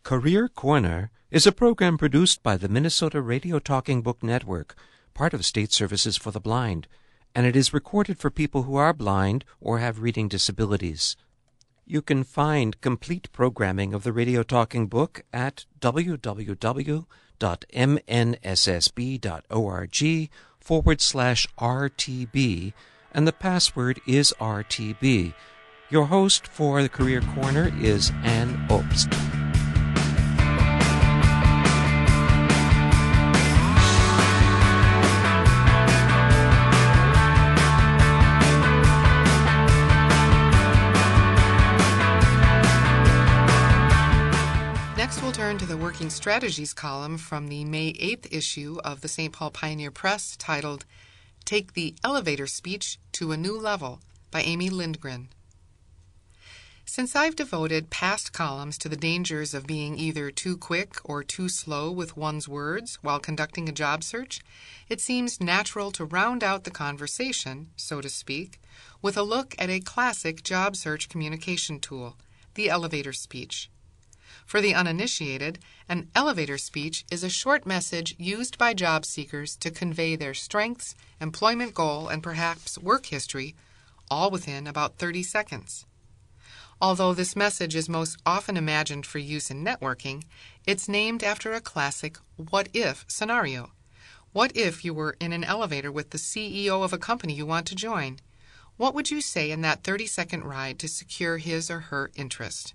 Career Corner is a program produced by the Minnesota Radio Talking Book Network, part of State Services for the Blind, and it is recorded for people who are blind or have reading disabilities. You can find complete programming of the Radio Talking Book at www.mnssb.org/RTB, and the password is RTB. Your host for the Career Corner is Ann Obst. Next, we'll turn to the Working Strategies column from the May 8th issue of the St. Paul Pioneer Press titled Take the Elevator Speech to a New Level by Amy Lindgren. Since I've devoted past columns to the dangers of being either too quick or too slow with one's words while conducting a job search, it seems natural to round out the conversation, so to speak, with a look at a classic job search communication tool, the elevator speech. For the uninitiated, an elevator speech is a short message used by job seekers to convey their strengths, employment goal, and perhaps work history, all within about 30 seconds. Although this message is most often imagined for use in networking, it's named after a classic what-if scenario. What if you were in an elevator with the CEO of a company you want to join? What would you say in that 30-second ride to secure his or her interest?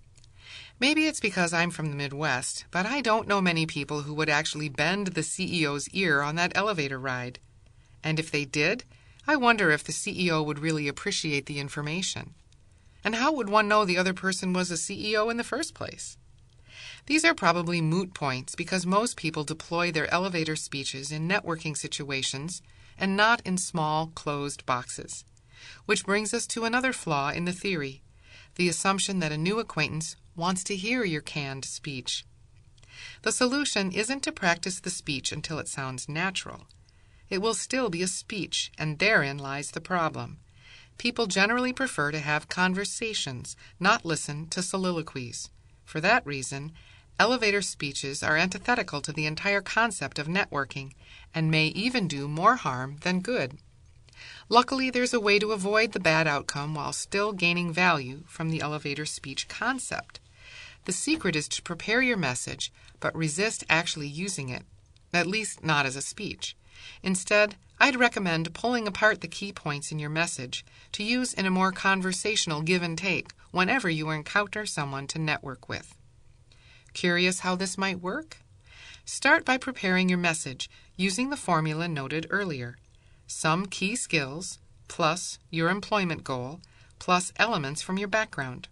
Maybe it's because I'm from the Midwest, but I don't know many people who would actually bend the CEO's ear on that elevator ride. And if they did, I wonder if the CEO would really appreciate the information. And how would one know the other person was a CEO in the first place? These are probably moot points because most people deploy their elevator speeches in networking situations and not in small, closed boxes. Which brings us to another flaw in the theory, the assumption that a new acquaintance wants to hear your canned speech. The solution isn't to practice the speech until it sounds natural. It will still be a speech, and therein lies the problem. People generally prefer to have conversations, not listen to soliloquies. For that reason, elevator speeches are antithetical to the entire concept of networking and may even do more harm than good. Luckily, there's a way to avoid the bad outcome while still gaining value from the elevator speech concept. The secret is to prepare your message, but resist actually using it, at least not as a speech. Instead, I'd recommend pulling apart the key points in your message to use in a more conversational give and take whenever you encounter someone to network with. Curious how this might work? Start by preparing your message using the formula noted earlier. Some key skills, plus your employment goal, plus elements from your background.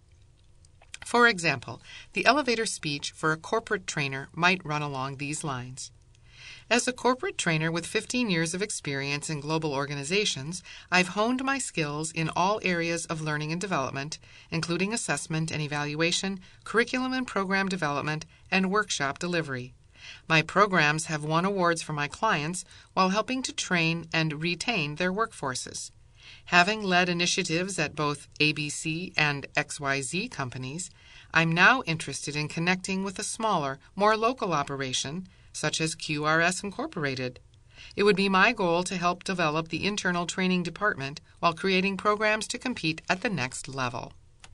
For example, the elevator speech for a corporate trainer might run along these lines. As a corporate trainer with 15 years of experience in global organizations, I've honed my skills in all areas of learning and development, including assessment and evaluation, curriculum and program development, and workshop delivery. My programs have won awards for my clients while helping to train and retain their workforces. Having led initiatives at both ABC and XYZ companies, I'm now interested in connecting with a smaller, more local operation, such as QRS Incorporated. It would be my goal to help develop the internal training department while creating programs to compete at the next level.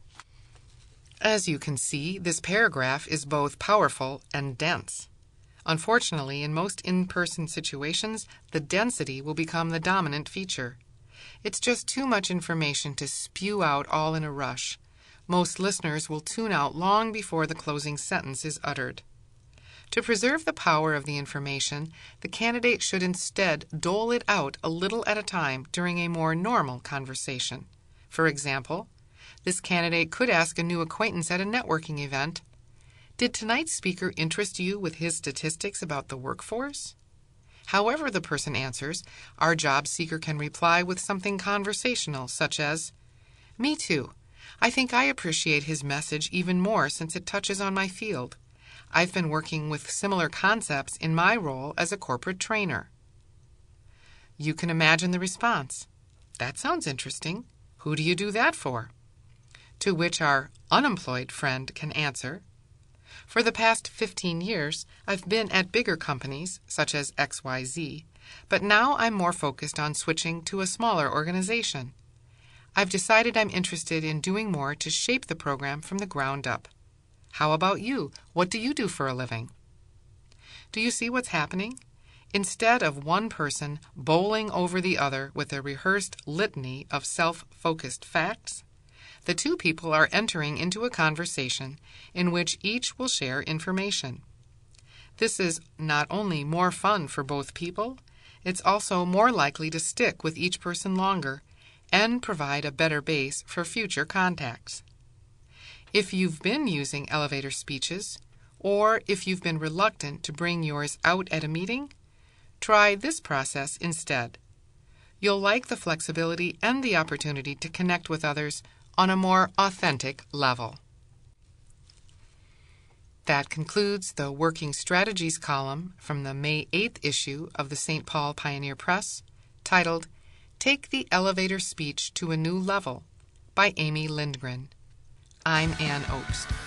As you can see, this paragraph is both powerful and dense. Unfortunately, in most in-person situations, the density will become the dominant feature. It's just too much information to spew out all in a rush. Most listeners will tune out long before the closing sentence is uttered. To preserve the power of the information, the candidate should instead dole it out a little at a time during a more normal conversation. For example, this candidate could ask a new acquaintance at a networking event, "Did tonight's speaker interest you with his statistics about the workforce?" However the person answers, our job seeker can reply with something conversational, such as, "Me too. I think I appreciate his message even more since it touches on my field. I've been working with similar concepts in my role as a corporate trainer." You can imagine the response. "That sounds interesting. Who do you do that for?" To which our unemployed friend can answer, For the past 15 years, I've been at bigger companies, such as XYZ, but now I'm more focused on switching to a smaller organization. I've decided I'm interested in doing more to shape the program from the ground up. How about you? What do you do for a living? Do you see what's happening? Instead of one person bowling over the other with a rehearsed litany of self-focused facts, the two people are entering into a conversation in which each will share information. This is not only more fun for both people, it's also more likely to stick with each person longer and provide a better base for future contacts. If you've been using elevator speeches, or if you've been reluctant to bring yours out at a meeting, try this process instead. You'll like the flexibility and the opportunity to connect with others on a more authentic level. That concludes the Working Strategies column from the May 8th issue of the St. Paul Pioneer Press, titled Take the Elevator Speech to a New Level by Amy Lindgren. I'm Ann Obst.